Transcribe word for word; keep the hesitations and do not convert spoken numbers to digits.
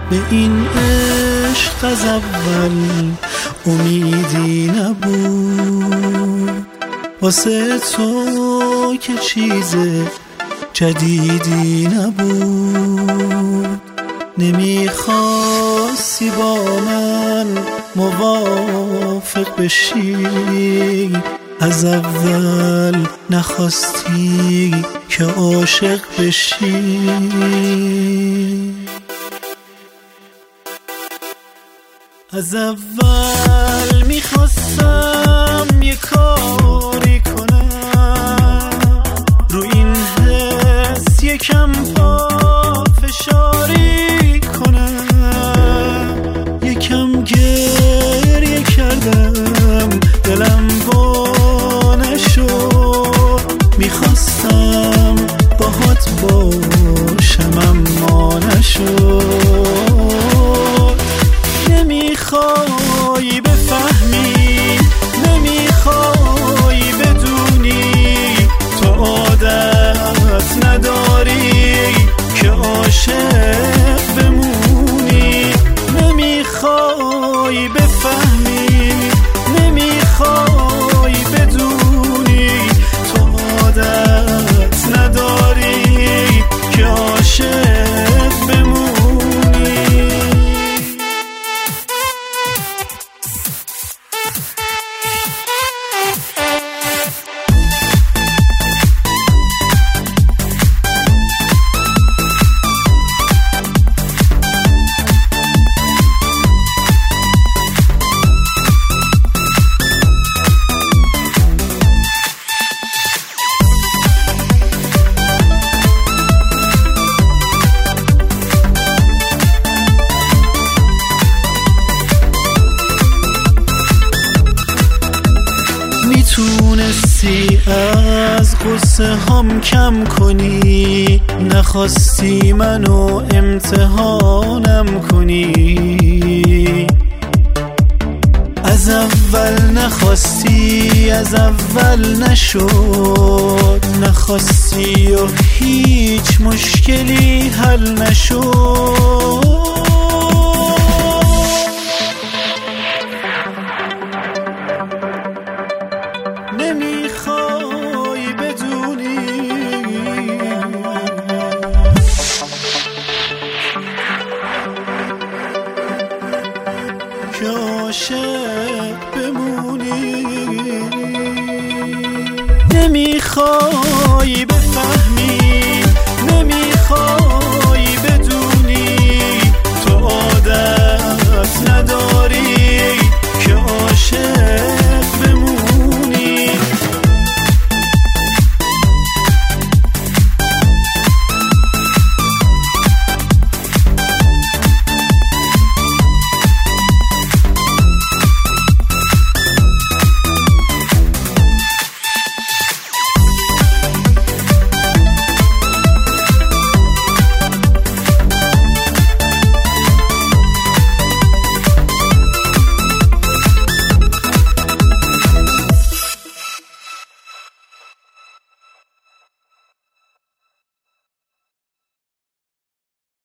به این عشق از اول امیدی نبود، واسه تو که چیز جدیدی نبود. نمیخواستی با من موافق بشی، از اول نخواستی که عاشق بشی. از اول میخواستم یه کاری کنم، رو این حس یکم پافشاری کنم. یکم گریه کردم دلم وا نشد، میخواستم باهات باشم اما نشد. نمیخوای بفهمی، نمیخوای بدونی، تو عادت نداری که عاشق بمونی. نمیخوای بفهمی، نمیخوای بدونی، تو عادت نداری که عاشق بمونی. میتونستی از قصه هم کم کنی، نخواستی منو امتحانم کنی. از اول نخواستی، از اول نشد، نخواستی و هیچ مشکلی حل نشد. نمیخوای بدونی که عاشق بمونی. نمیخوای بفهمی، نمیخوای بدونی، تو عادت نداری که